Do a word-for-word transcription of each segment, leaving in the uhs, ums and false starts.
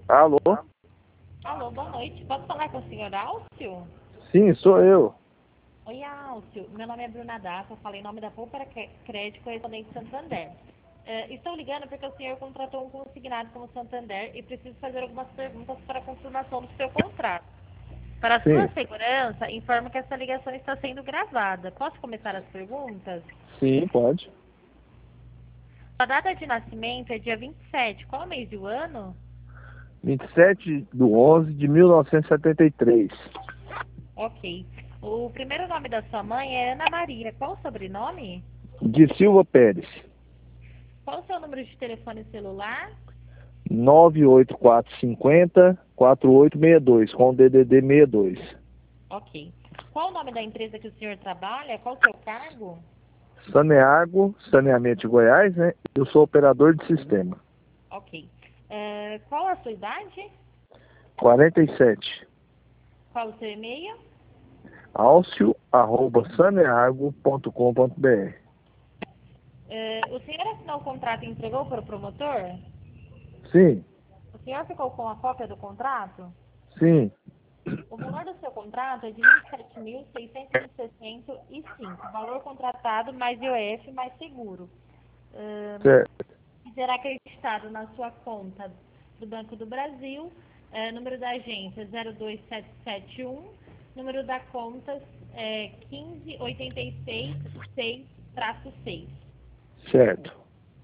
Alô? Alô, boa noite. Posso falar com o senhor Álcio? Sim, sou eu. Oi, Álcio. Meu nome é Bruna Dassa. Eu falei em nome da Púlpara Crédito Correspondente Santander. Uh, estou ligando porque o senhor contratou um consignado como Santander e preciso fazer algumas perguntas para a confirmação do seu contrato. Para a sua Sim, segurança, informo que essa ligação está sendo gravada. Posso começar as perguntas? sim, pode. A data de nascimento é dia vinte e sete. Qual é o mês e o ano? vinte e sete de onze de mil novecentos e setenta e três. Ok. O primeiro nome da sua mãe é Ana Maria. Qual o sobrenome? De Silva Pérez. Qual o seu número de telefone celular? nove oito quatro cinco zero quatro oito seis dois, com o D D D sessenta e dois. Ok. Qual o nome da empresa que o senhor trabalha? Qual o seu cargo? Saneago, Saneamento de Goiás, né? Eu sou operador de sistema. Ok. Eh, qual a sua idade? quarenta e sete. Qual o seu e-mail? alcio arroba saneago ponto com ponto br. Eh, o senhor assinou o contrato e entregou para o promotor? Sim, O senhor ficou com a cópia do contrato? sim, O valor do seu contrato é de vinte e sete mil seiscentos e sessenta e cinco. Valor contratado mais I O F mais seguro. Ahn, certo, será acreditado na sua conta do Banco do Brasil. É, número da agência zero dois sete sete um. Número da conta é quinze oitenta e seis seis seis. certo,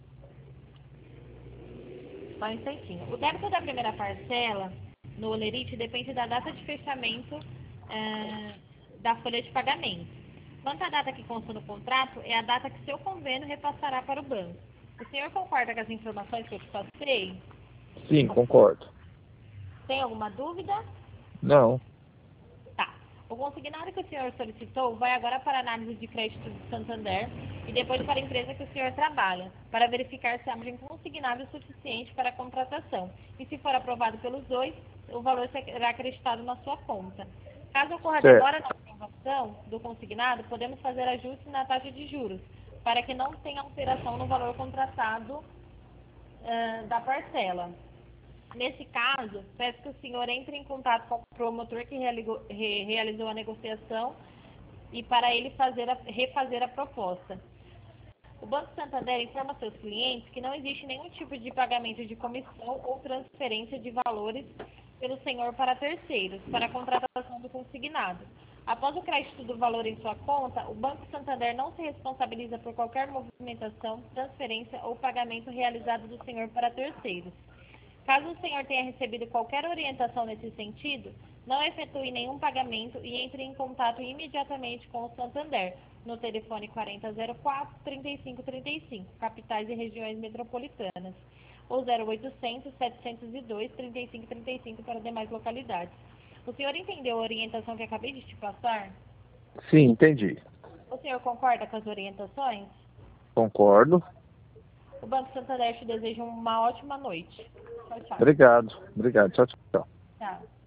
Só um instantinho. O débito da primeira parcela no Olerite depende da data de fechamento é, da folha de pagamento. Quanto à data que consta no contrato, é a data que seu convênio repassará para o banco. O senhor concorda com as informações que eu te passei? sim, concordo. Tem alguma dúvida? Não, Tá. O consignado que o senhor solicitou vai agora para a análise de crédito do Santander e depois para a empresa que o senhor trabalha, para verificar se há margem consignado suficiente para a contratação. E se for aprovado pelos dois, o valor será acreditado na sua conta. Caso ocorra certo, demora na aprovação do consignado, podemos fazer ajuste na taxa de juros, para que não tenha alteração no valor contratado ah, da parcela. Nesse caso, peço que o senhor entre em contato com o promotor que realizou, re, realizou a negociação e para ele fazer a, refazer a proposta. O Banco Santander informa seus clientes que não existe nenhum tipo de pagamento de comissão ou transferência de valores pelo senhor para terceiros, para a contratação do consignado. Após o crédito do valor em sua conta, o Banco Santander não se responsabiliza por qualquer movimentação, transferência ou pagamento realizado do senhor para terceiros. Caso o senhor tenha recebido qualquer orientação nesse sentido, não efetue nenhum pagamento e entre em contato imediatamente com o Santander, no telefone quarenta zero quatro, trinta e cinco trinta e cinco, capitais e regiões metropolitanas, ou zero oitocentos, setecentos e dois, trinta e cinco trinta e cinco para demais localidades. O senhor entendeu a orientação que acabei de te passar? sim, entendi. O senhor concorda com as orientações? Concordo. O Banco Santander te deseja uma ótima noite. Tchau, tchau. Obrigado, obrigado. Tchau, tchau. Tchau.